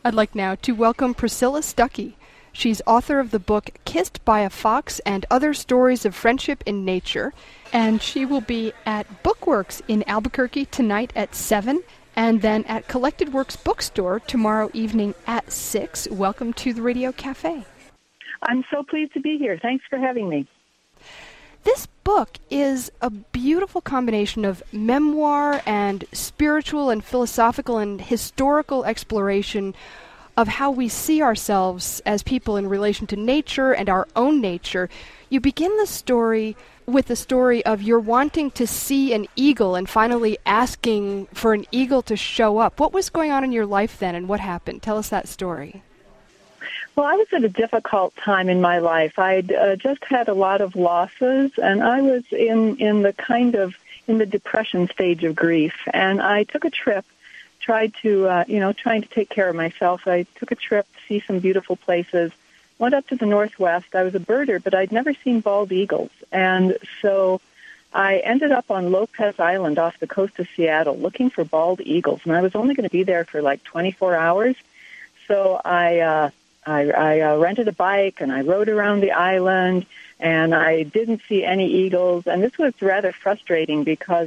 I'd like now to welcome Priscilla Stuckey. She's author of the book Kissed by a Fox and Other Stories of Friendship in Nature, and she will be at Bookworks in Albuquerque tonight at 7, and then at Collected Works Bookstore tomorrow evening at 6. Welcome to the Radio Cafe. I'm so pleased to be here. Thanks for having me. This book is a beautiful combination of memoir and spiritual and philosophical and historical exploration of how we see ourselves as people in relation to nature and our own nature. You begin the story with the story of you're wanting to see an eagle and finally asking for an eagle to show up. What was going on in your life then, and what happened? Tell us that story. Well, I was at a difficult time in my life. I'd just had a lot of losses, and I was in the depression stage of grief. And I took a trip, trying to take care of myself. I took a trip to see some beautiful places, went up to the Northwest. I was a birder, but I'd never seen bald eagles. And so I ended up on Lopez Island off the coast of Seattle looking for bald eagles. And I was only going to be there for like 24 hours. So I rented a bike and I rode around the island, and I didn't see any eagles. And this was rather frustrating because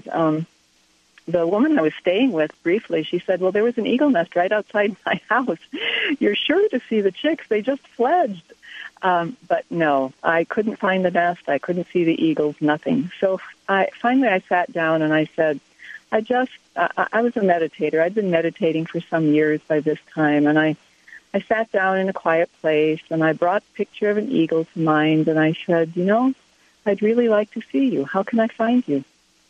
the woman I was staying with briefly, she said, well, there was an eagle nest right outside my house. You're sure to see the chicks. They just fledged. But no, I couldn't find the nest. I couldn't see the eagles, nothing. So finally I sat down and I said, I was a meditator. I'd been meditating for some years by this time, and I sat down in a quiet place, and I brought a picture of an eagle to mind, and I said, I'd really like to see you. How can I find you?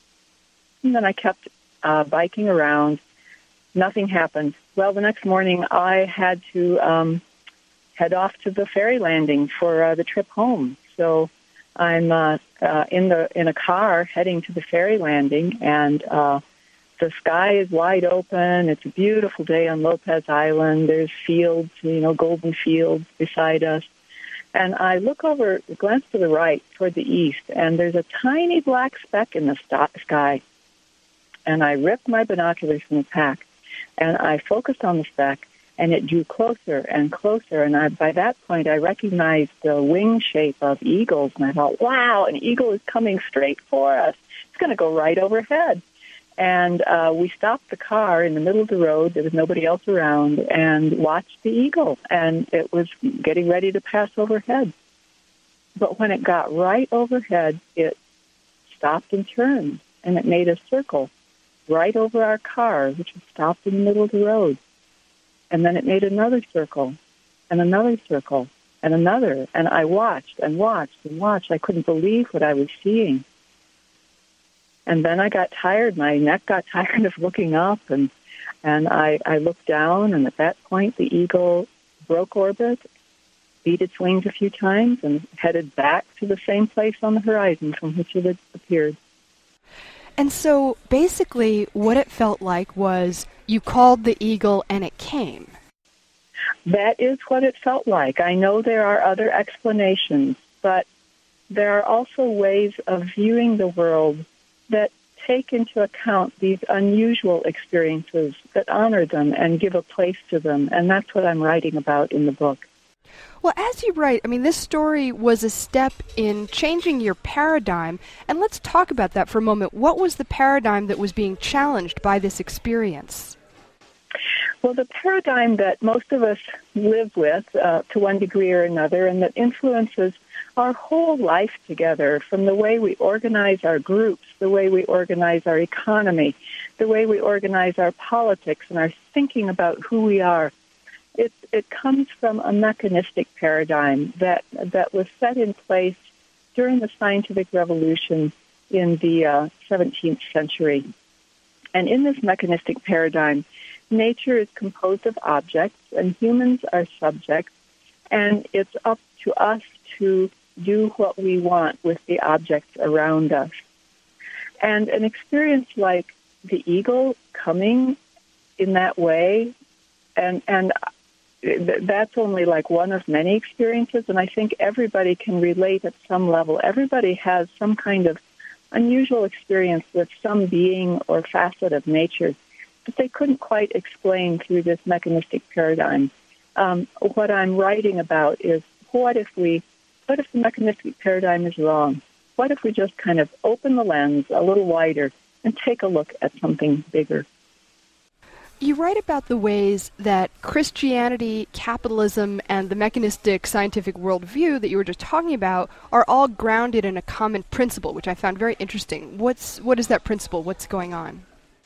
And then I kept biking around. Nothing happened. Well, the next morning I had to head off to the ferry landing for the trip home. So I'm in a car heading to the ferry landing, and the sky is wide open. It's a beautiful day on Lopez Island. There's fields, golden fields beside us. And I glance to the right toward the east, and there's a tiny black speck in the sky. And I ripped my binoculars from the pack, and I focused on the speck, and it drew closer and closer. And by that point, I recognized the wing shape of eagles, and I thought, wow, an eagle is coming straight for us. It's going to go right overhead. And we stopped the car in the middle of the road. There was nobody else around, and watched the eagle. And it was getting ready to pass overhead. But when it got right overhead, it stopped and turned, and it made a circle right over our car, which was stopped in the middle of the road. And then it made another circle, and another circle, and another. And I watched and watched and watched. I couldn't believe what I was seeing. And then I got tired. My neck got tired of looking up, and I looked down, and at that point the eagle broke orbit, beat its wings a few times, and headed back to the same place on the horizon from which it had appeared. And so basically what it felt like was you called the eagle and it came. That is what it felt like. I know there are other explanations, but there are also ways of viewing the world that take into account these unusual experiences, that honor them and give a place to them. And that's what I'm writing about in the book. Well, as you write, this story was a step in changing your paradigm. And let's talk about that for a moment. What was the paradigm that was being challenged by this experience? Well, the paradigm that most of us live with to one degree or another, and that influences our whole life together, from the way we organize our groups, the way we organize our economy, the way we organize our politics and our thinking about who we are. It comes from a mechanistic paradigm that was set in place during the scientific revolution in the 17th century. And in this mechanistic paradigm, nature is composed of objects, and humans are subjects, and it's up to us to do what we want with the objects around us. And an experience like the eagle coming in that way, and that's only like one of many experiences, and I think everybody can relate at some level. Everybody has some kind of unusual experience with some being or facet of nature but they couldn't quite explain through this mechanistic paradigm. What I'm writing about is what if the mechanistic paradigm is wrong? What if we just kind of open the lens a little wider and take a look at something bigger? You write about the ways that Christianity, capitalism, and the mechanistic scientific worldview that you were just talking about are all grounded in a common principle, which I found very interesting. What is that principle? What's going on?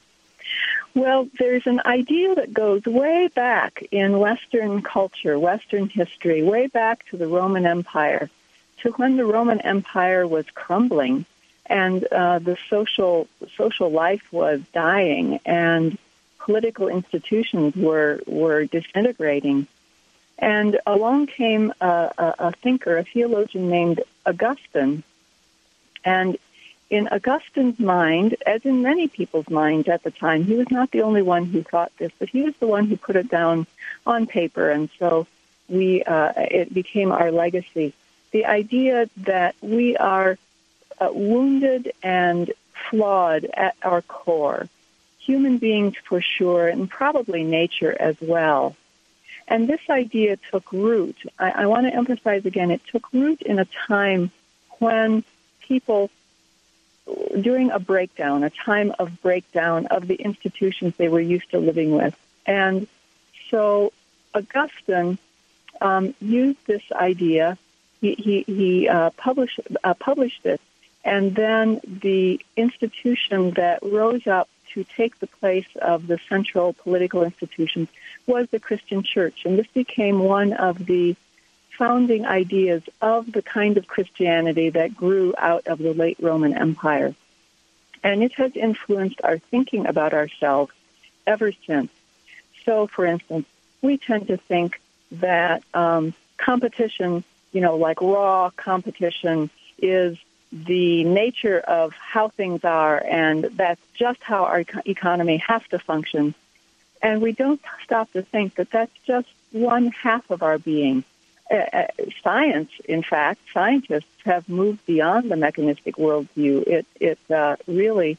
Well, there's an idea that goes way back in Western culture, Western history, way back to the Roman Empire, to when the Roman Empire was crumbling and the social life was dying and political institutions were disintegrating. And along came a thinker, a theologian named Augustine. And in Augustine's mind, as in many people's minds at the time, he was not the only one who thought this, but he was the one who put it down on paper, and so it became our legacy. The idea that we are wounded and flawed at our core, human beings for sure, and probably nature as well. And this idea took root. I want to emphasize again, it took root in a time when people, during a time of breakdown of the institutions they were used to living with. And so Augustine used this idea. He published it, and then the institution that rose up to take the place of the central political institutions was the Christian church. And this became one of the founding ideas of the kind of Christianity that grew out of the late Roman Empire. And it has influenced our thinking about ourselves ever since. So, for instance, we tend to think that competition, like raw competition, is the nature of how things are, and that's just how our economy has to function. And we don't stop to think that that's just one half of our being. Science, in fact, scientists have moved beyond the mechanistic worldview. It really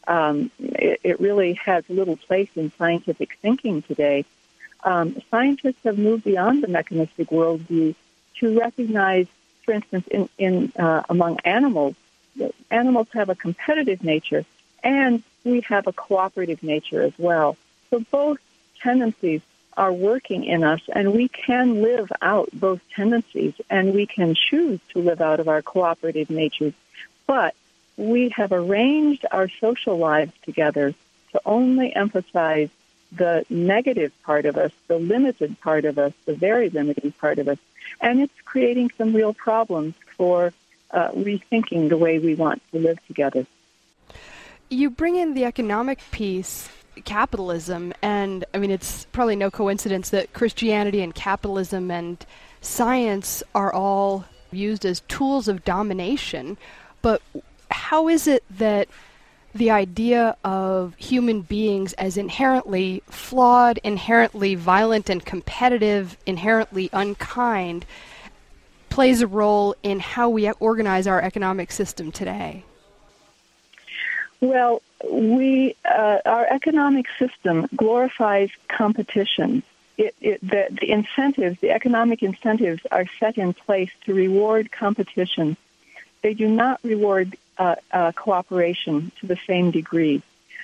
has little place in scientific thinking today. Scientists have moved beyond the mechanistic worldview to recognize, for instance, in among animals have a competitive nature, and we have a cooperative nature as well. So both tendencies are working in us, and we can live out both tendencies, and we can choose to live out of our cooperative natures. But we have arranged our social lives together to only emphasize the negative part of us, the limited part of us, the very limited part of us. And it's creating some real problems for rethinking the way we want to live together. You bring in the economic piece, capitalism, and I mean, it's probably no coincidence that Christianity and capitalism and science are all used as tools of domination. But how is it that the idea of human beings as inherently flawed, inherently violent and competitive, inherently unkind, plays a role in how we organize our economic system today? Well, our economic system glorifies competition. The incentives, the economic incentives, are set in place to reward competition. They do not reward cooperation to the same degree.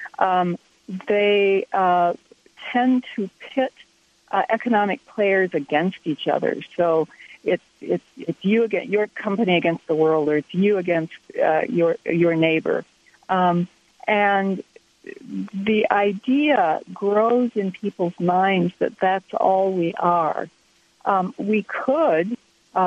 They tend to pit economic players against each other. So it's you against your company against the world, or it's you against your neighbor. And the idea grows in people's minds that that's all we are. We could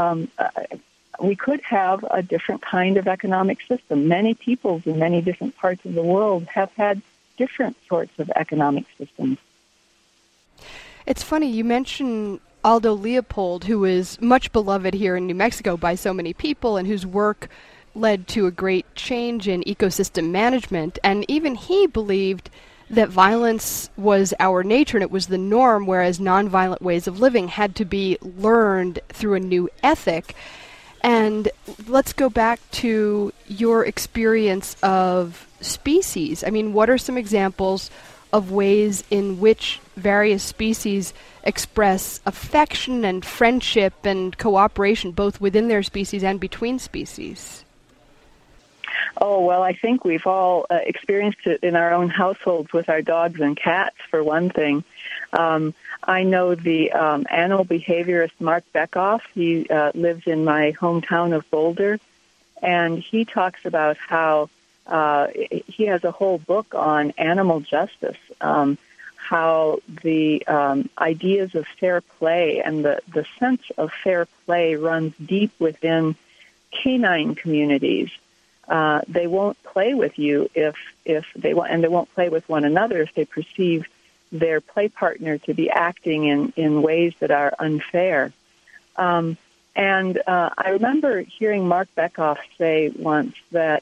have a different kind of economic system. Many peoples in many different parts of the world have had different sorts of economic systems. It's funny, you mentioned Aldo Leopold, who is much beloved here in New Mexico by so many people and whose work led to a great change in ecosystem management. And even he believed that violence was our nature and it was the norm, whereas nonviolent ways of living had to be learned through a new ethic. And let's go back to your experience of species. I mean, what are some examples of ways in which various species express affection and friendship and cooperation, both within their species and between species? Oh, well, I think we've all experienced it in our own households with our dogs and cats, for one thing. I know the animal behaviorist Mark Bekoff. He lives in my hometown of Boulder, and he talks about how he has a whole book on animal justice, how the ideas of fair play and the sense of fair play runs deep within canine communities. They won't play with you if they want, and they won't play with one another if they perceive their play partner to be acting in ways that are unfair. And I remember hearing Mark Bekoff say once that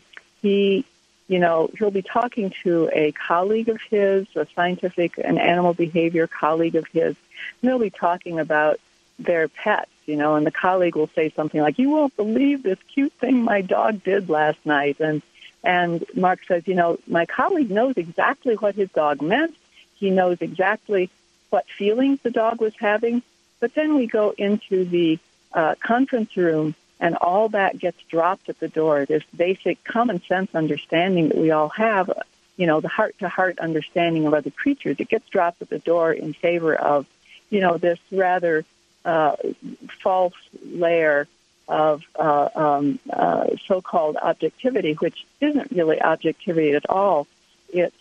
he'll be talking to a colleague of his, a scientific and animal behavior colleague of his, and they'll be talking about their pets, and the colleague will say something like, "You won't believe this cute thing my dog did last night." And Mark says, my colleague knows exactly what his dog meant. He knows exactly what feelings the dog was having. But then we go into the conference room, and all that gets dropped at the door. This basic common sense understanding that we all have, the heart-to-heart understanding of other creatures, it gets dropped at the door in favor of, this rather false layer of so-called objectivity, which isn't really objectivity at all. It's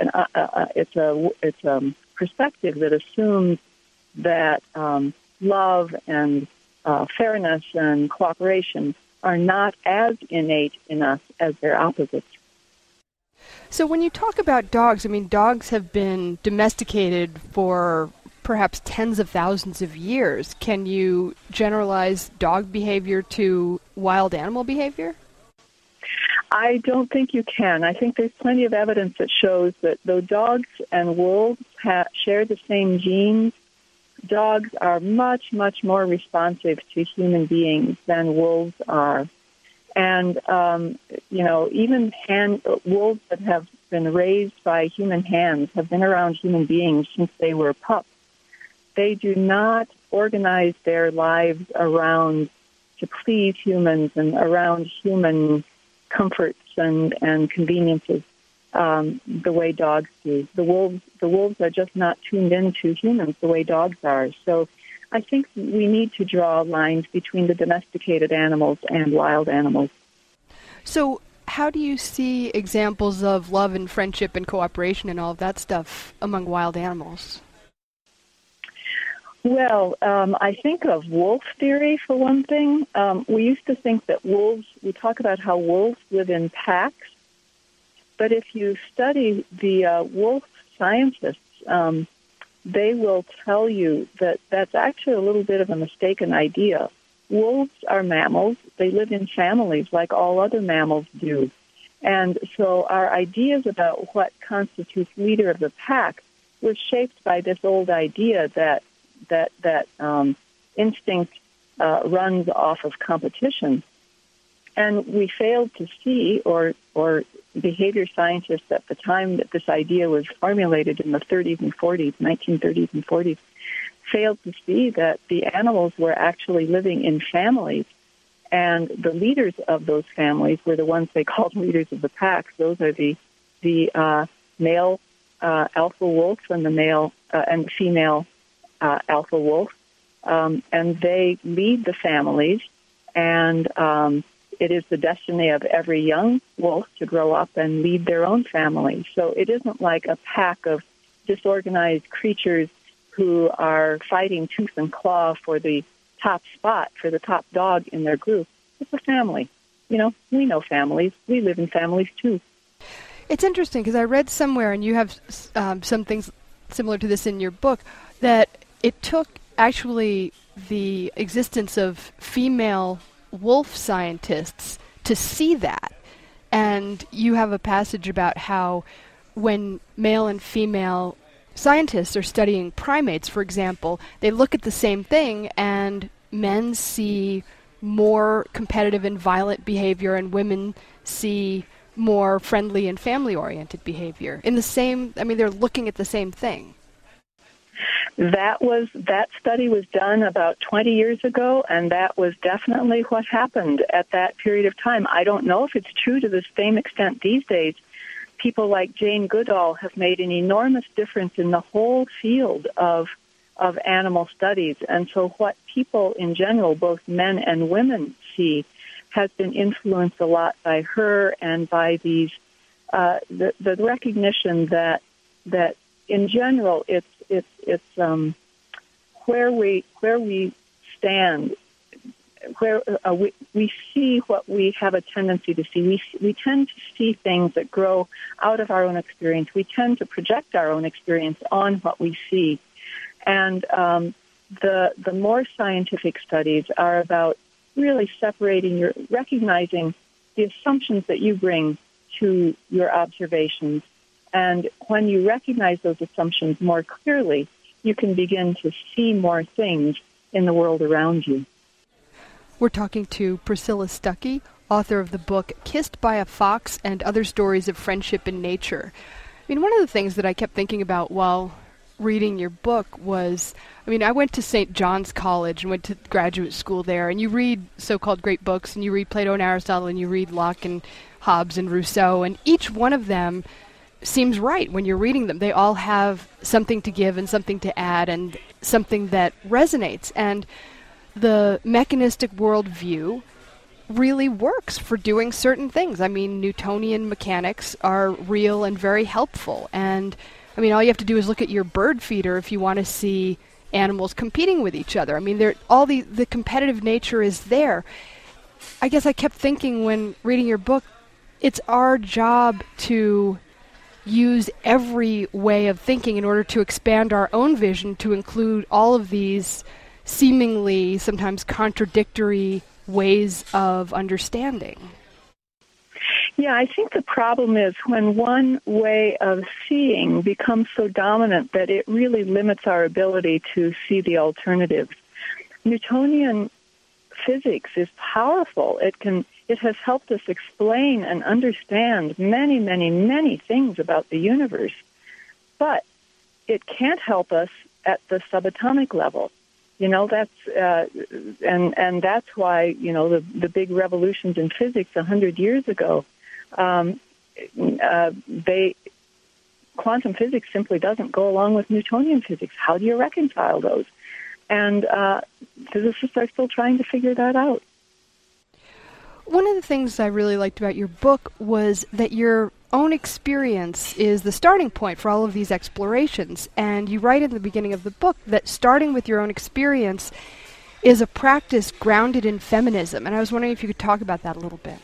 a perspective that assumes that love and fairness and cooperation are not as innate in us as their opposites. So when you talk about dogs, dogs have been domesticated for perhaps tens of thousands of years. Can you generalize dog behavior to wild animal behavior? I don't think you can. I think there's plenty of evidence that shows that though dogs and wolves share the same genes, dogs are much, much more responsive to human beings than wolves are. And, even wolves that have been raised by human hands have been around human beings since they were pups. They do not organize their lives around to please humans and around human comforts and conveniences the way dogs do. The wolves are just not tuned into humans the way dogs are. So I think we need to draw lines between the domesticated animals and wild animals. So how do you see examples of love and friendship and cooperation and all of that stuff among wild animals? Well, I think of wolf theory, for one thing. We used to think that we talk about how wolves live in packs, but if you study the wolf scientists, they will tell you that that's actually a little bit of a mistaken idea. Wolves are mammals. They live in families like all other mammals do. And so our ideas about what constitutes leader of the pack were shaped by this old idea that instinct runs off of competition. And we failed to see, or behavior scientists at the time that this idea was formulated in the 30s and 40s, 1930s and 40s, failed to see that the animals were actually living in families. And the leaders of those families were the ones they called leaders of the pack. Those are the male alpha wolf and the male and the female alpha wolf, and they lead the families, and it is the destiny of every young wolf to grow up and lead their own family. So it isn't like a pack of disorganized creatures who are fighting tooth and claw for the top spot, for the top dog in their group. It's a family. We know families. We live in families too. It's interesting because I read somewhere, and you have some things similar to this in your book, that it took actually the existence of female wolf scientists to see that. And you have a passage about how when male and female scientists are studying primates, for example, they look at the same thing and men see more competitive and violent behavior and women see more friendly and family-oriented behavior. In the same, I mean, they're looking at the same thing. That study was done about 20 years ago, and that was definitely what happened at that period of time. I don't know if it's true to the same extent these days. People like Jane Goodall have made an enormous difference in the whole field of animal studies. And so what people in general, both men and women, see has been influenced a lot by her and by these the recognition that in general it's where we stand, where we see what we have a tendency to see. We tend to see things that grow out of our own experience. We tend to project our own experience on what we see. And the more scientific studies are about really recognizing the assumptions that you bring to your observations. And when you recognize those assumptions more clearly, you can begin to see more things in the world around you. We're talking to Priscilla Stuckey, author of the book Kissed by a Fox and Other Stories of Friendship in Nature. I mean, one of the things that I kept thinking about while reading your book was, I mean, I went to St. John's College and went to graduate school there, and you read so-called great books, and you read Plato and Aristotle, and you read Locke and Hobbes and Rousseau, and each one of them seems right when you're reading them. They all have something to give and something to add and something that resonates. And the mechanistic worldview really works for doing certain things. I mean, Newtonian mechanics are real and very helpful. And, I mean, all you have to do is look at your bird feeder if you want to see animals competing with each other. I mean, the competitive nature is there. I guess I kept thinking when reading your book, it's our job to use every way of thinking in order to expand our own vision to include all of these seemingly sometimes contradictory ways of understanding. Yeah, I think the problem is when one way of seeing becomes so dominant that it really limits our ability to see the alternatives. Newtonian physics is powerful. It has helped us explain and understand many, many, many things about the universe, but it can't help us at the subatomic level. You know, that's and that's why, you know, the big revolutions in physics 100 years ago, quantum physics simply doesn't go along with Newtonian physics. How do you reconcile those? And physicists are still trying to figure that out. One of the things I really liked about your book was that your own experience is the starting point for all of these explorations. And you write in the beginning of the book that starting with your own experience is a practice grounded in feminism. And I was wondering if you could talk about that a little bit.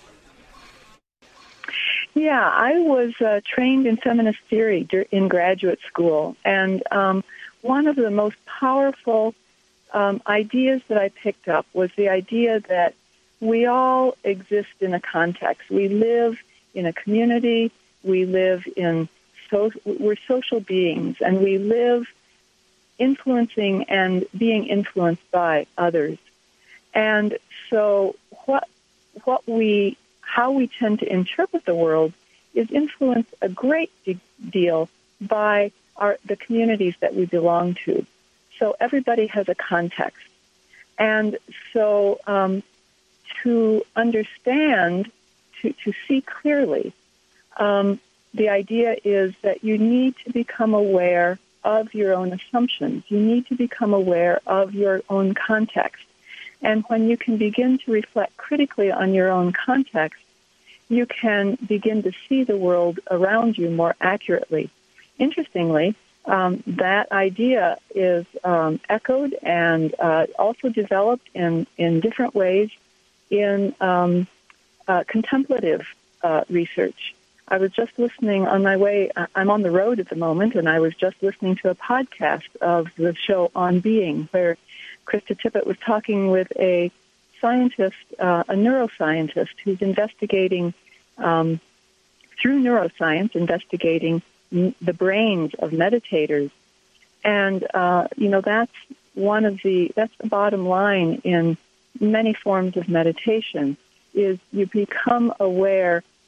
Yeah, I was trained in feminist theory in graduate school. And one of the most powerful ideas that I picked up was the idea that we all exist in a context. We live in a community. We live we're social beings, and we live influencing and being influenced by others. And so how we tend to interpret the world is influenced a great deal by the communities that we belong to. So everybody has a context. And so to understand, to see clearly, the idea is that you need to become aware of your own assumptions. You need to become aware of your own context. And when you can begin to reflect critically on your own context, you can begin to see the world around you more accurately. Interestingly, that idea is echoed and also developed in different ways in contemplative research. I was just listening on my way. I'm on the road at the moment, and I was just listening to a podcast of the show On Being, where Krista Tippett was talking with a scientist, a neuroscientist, who's investigating, through neuroscience, investigating the brains of meditators. And, that's the bottom line in many forms of meditation, is you become aware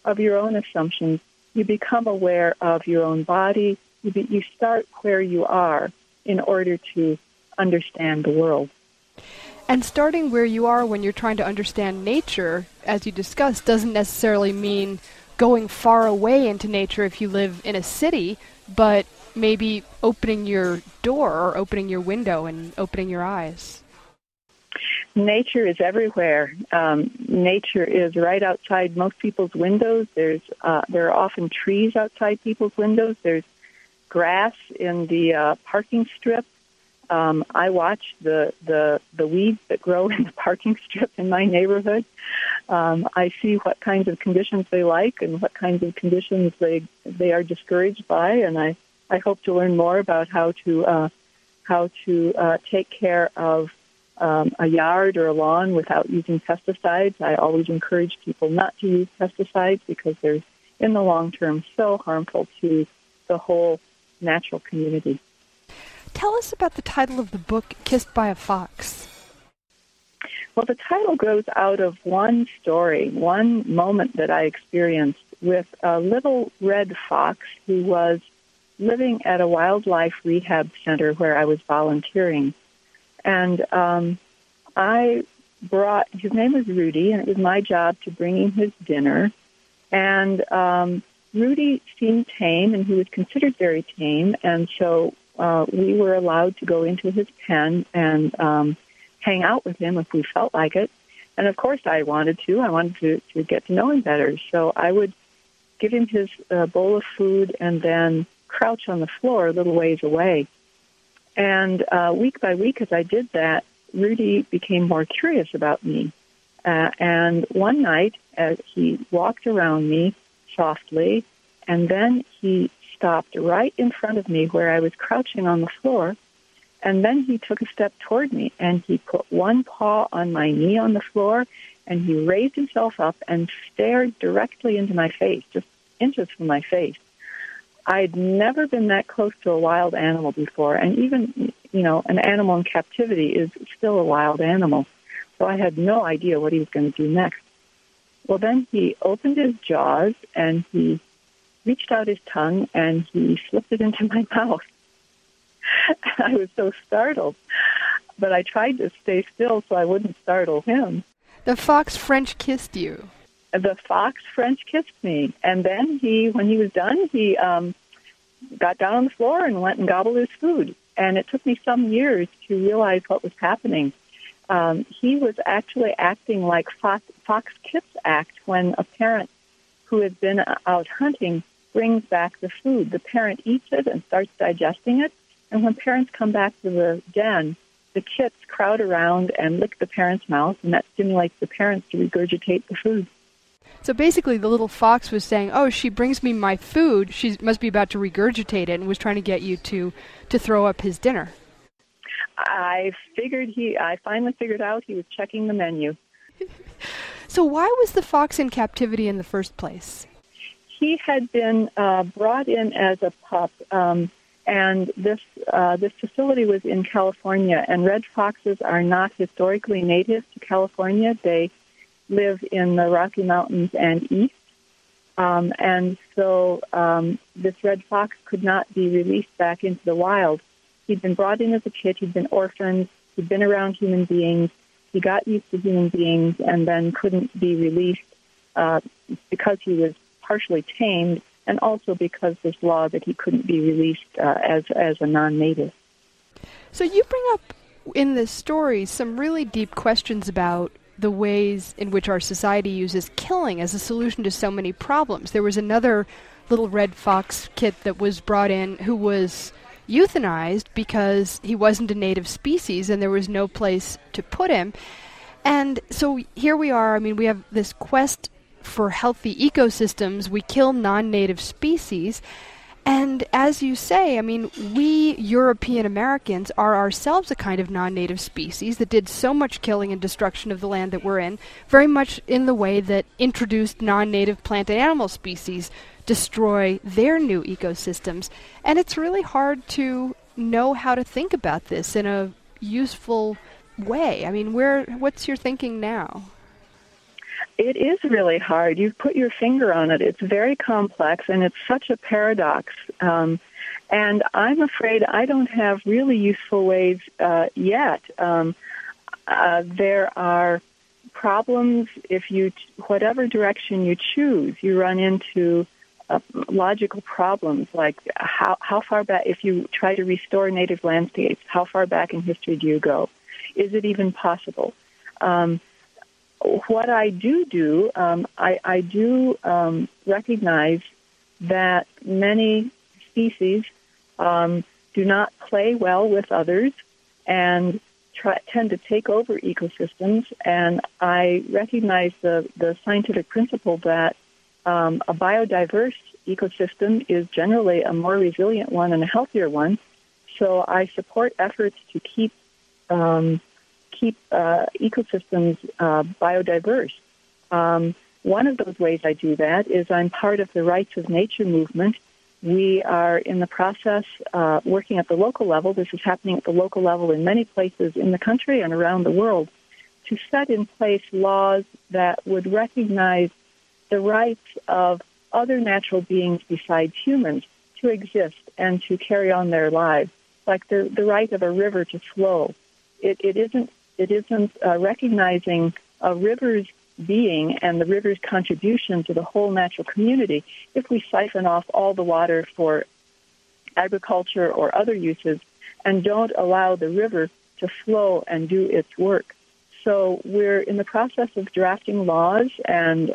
of your own assumptions. You become aware of your own body. You start where you are in order to understand the world. And starting where you are when you're trying to understand nature, as you discussed, doesn't necessarily mean going far away into nature if you live in a city, but maybe opening your door or opening your window and opening your eyes. Nature is everywhere. Nature is right outside most people's windows. There are often trees outside people's windows. There's grass in the parking strip. I watch the weeds that grow in the parking strip in my neighborhood. I see what kinds of conditions they like and what kinds of conditions they are discouraged by, and I hope to learn more about how to take care of a yard or a lawn without using pesticides. I always encourage people not to use pesticides because they're, in the long term, so harmful to the whole natural community. Tell us about the title of the book, Kissed by a Fox. Well, the title grows out of one story, one moment that I experienced with a little red fox who was living at a wildlife rehab center where I was volunteering. And his name was Rudy, and it was my job to bring him his dinner. And Rudy seemed tame, and he was considered very tame, and so we were allowed to go into his pen and hang out with him if we felt like it. And, of course, I wanted to get to know him better. So I would give him his bowl of food and then crouch on the floor a little ways away. And week by week, as I did that, Rudy became more curious about me. And one night, he walked around me softly, and then he stopped right in front of me where I was crouching on the floor, and then he took a step toward me, and he put one paw on my knee on the floor, and he raised himself up and stared directly into my face, just inches from my face. I'd never been that close to a wild animal before, and even, an animal in captivity is still a wild animal, so I had no idea what he was going to do next. Well, then he opened his jaws, and he reached out his tongue, and he slipped it into my mouth. I was so startled, but I tried to stay still so I wouldn't startle him. The fox French kissed you. The fox French kissed me, and then when he was done, he got down on the floor and went and gobbled his food. And it took me some years to realize what was happening. He was actually acting like fox kits act when a parent who has been out hunting brings back the food. The parent eats it and starts digesting it, and when parents come back to the den, the kits crowd around and lick the parent's mouth, and that stimulates the parents to regurgitate the food. So basically the little fox was saying, oh, she brings me my food, she must be about to regurgitate it, and was trying to get you to throw up his dinner. I finally figured out he was checking the menu. So why was the fox in captivity in the first place? He had been brought in as a pup, and this facility was in California, and red foxes are not historically native to California. They live in the Rocky Mountains and east, and so this red fox could not be released back into the wild. He'd been brought in as a kid, he'd been orphaned, he'd been around human beings, he got used to human beings, and then couldn't be released because he was partially tamed, and also because there's law that he couldn't be released as a non-native. So you bring up in this story some really deep questions about the ways in which our society uses killing as a solution to so many problems. There was another little red fox kit that was brought in who was euthanized because he wasn't a native species and there was no place to put him. And so here we are, we have this quest for healthy ecosystems. We kill non-native species. And as you say, we European Americans are ourselves a kind of non-native species that did so much killing and destruction of the land that we're in, very much in the way that introduced non-native plant and animal species destroy their new ecosystems. And it's really hard to know how to think about this in a useful way. What's your thinking now? It is really hard. You've put your finger on it. It's very complex, and it's such a paradox. And I'm afraid I don't have really useful ways yet. There are problems if whatever direction you choose, you run into logical problems like how far back, if you try to restore native landscapes, how far back in history do you go? Is it even possible? What I do, I do recognize that many species do not play well with others and tend to take over ecosystems, and I recognize the scientific principle that a biodiverse ecosystem is generally a more resilient one and a healthier one. So I support efforts to keep ecosystems biodiverse. One of those ways I do that is I'm part of the Rights of Nature movement. We are in the process working at the local level. This is happening at the local level in many places in the country and around the world to set in place laws that would recognize the rights of other natural beings besides humans to exist and to carry on their lives, like the right of a river to flow. It isn't recognizing a river's being and the river's contribution to the whole natural community if we siphon off all the water for agriculture or other uses and don't allow the river to flow and do its work. So we're in the process of drafting laws and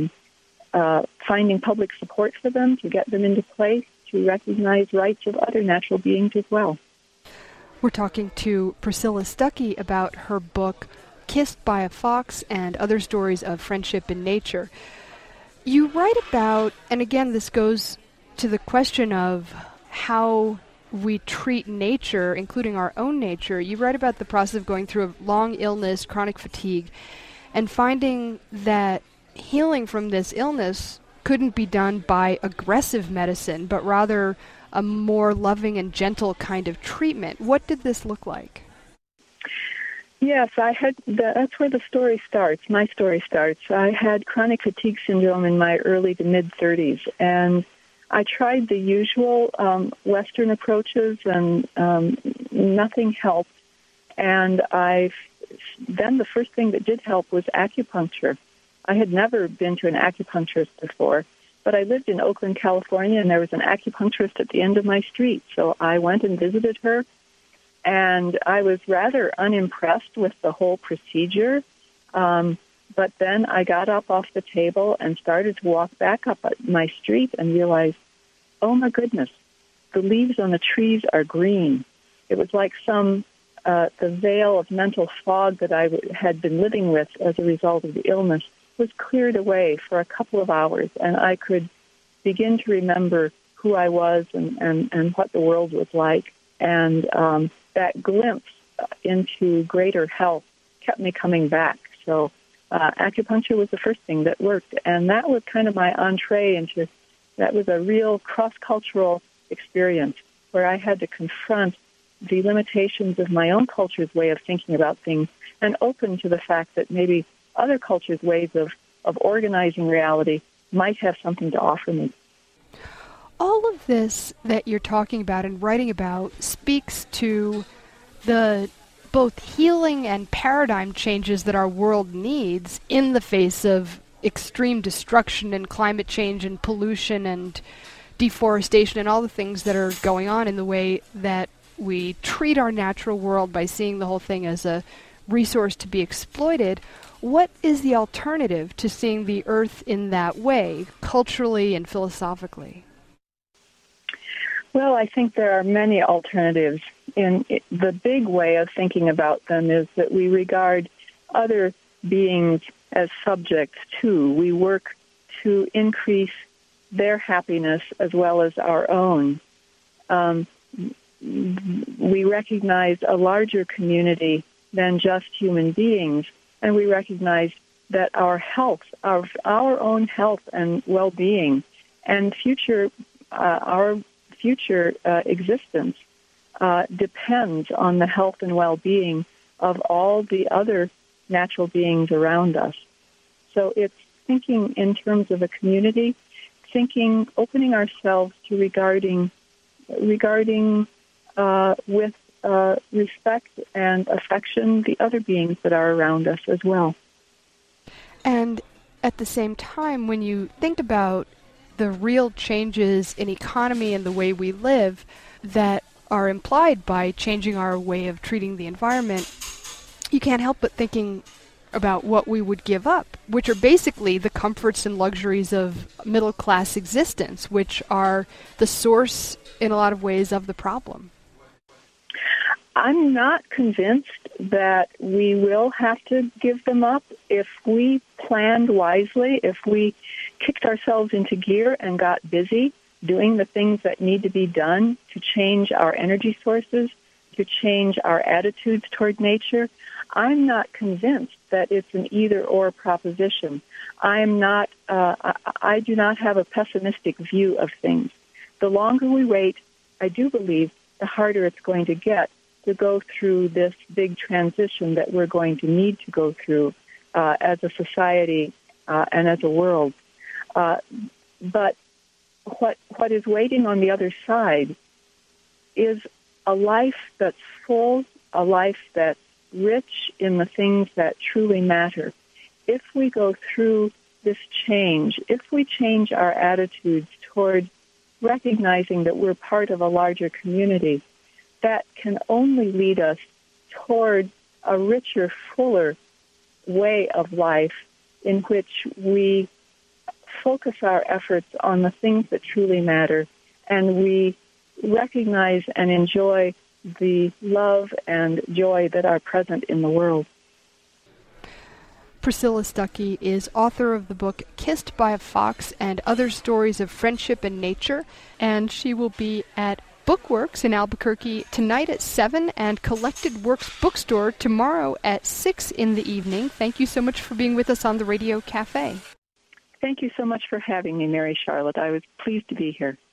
finding public support for them to get them into place to recognize rights of other natural beings as well. We're talking to Priscilla Stuckey about her book, Kissed by a Fox and Other Stories of Friendship in Nature. You write about, and again this goes to the question of how we treat nature, including our own nature. You write about the process of going through a long illness, chronic fatigue, and finding that healing from this illness couldn't be done by aggressive medicine, but rather a more loving and gentle kind of treatment. What did this look like? Yes, that's where the story starts. My story starts. I had chronic fatigue syndrome in my early to mid-30s, and I tried the usual Western approaches, and nothing helped. And then the first thing that did help was acupuncture. I had never been to an acupuncturist before, but I lived in Oakland, California, and there was an acupuncturist at the end of my street. So I went and visited her, and I was rather unimpressed with the whole procedure. But then I got up off the table and started to walk back up my street and realized, oh my goodness, the leaves on the trees are green. It was like the veil of mental fog that I had been living with as a result of the illness was cleared away for a couple of hours, and I could begin to remember who I was and what the world was like. And that glimpse into greater health kept me coming back. So acupuncture was the first thing that worked, and that was kind of my entree into, that was a real cross-cultural experience where I had to confront the limitations of my own culture's way of thinking about things and open to the fact that maybe other cultures' ways of organizing reality might have something to offer me. All of this that you're talking about and writing about speaks to the both healing and paradigm changes that our world needs in the face of extreme destruction and climate change and pollution and deforestation and all the things that are going on in the way that we treat our natural world by seeing the whole thing as a resource to be exploited. What is the alternative to seeing the earth in that way, culturally and philosophically? Well, I think there are many alternatives. The big way of thinking about them is that we regard other beings as subjects too. We work to increase their happiness as well as our own. We recognize a larger community than just human beings, and we recognize that our health, our own health and well-being, and our future existence depends on the health and well-being of all the other natural beings around us. So it's thinking in terms of a community, opening ourselves to regarding with respect and affection the other beings that are around us as well. And at the same time, when you think about the real changes in economy and the way we live that are implied by changing our way of treating the environment, you can't help but thinking about what we would give up, which are basically the comforts and luxuries of middle-class existence, which are the source, in a lot of ways, of the problem. I'm not convinced that we will have to give them up if we planned wisely, if we kicked ourselves into gear and got busy doing the things that need to be done to change our energy sources, to change our attitudes toward nature. I'm not convinced that it's an either-or proposition. I do not have a pessimistic view of things. The longer we wait, I do believe, the harder it's going to get to go through this big transition that we're going to need to go through as a society and as a world. But what is waiting on the other side is a life that's full, a life that's rich in the things that truly matter. If we go through this change, if we change our attitudes toward recognizing that we're part of a larger community, that can only lead us toward a richer, fuller way of life in which we focus our efforts on the things that truly matter, and we recognize and enjoy the love and joy that are present in the world. Priscilla Stuckey is author of the book Kissed by a Fox and Other Stories of Friendship and Nature, and she will be at Bookworks in Albuquerque tonight at 7 and Collected Works Bookstore tomorrow at 6 in the evening. Thank you so much for being with us on the Radio Cafe. Thank you so much for having me, Mary Charlotte. I was pleased to be here.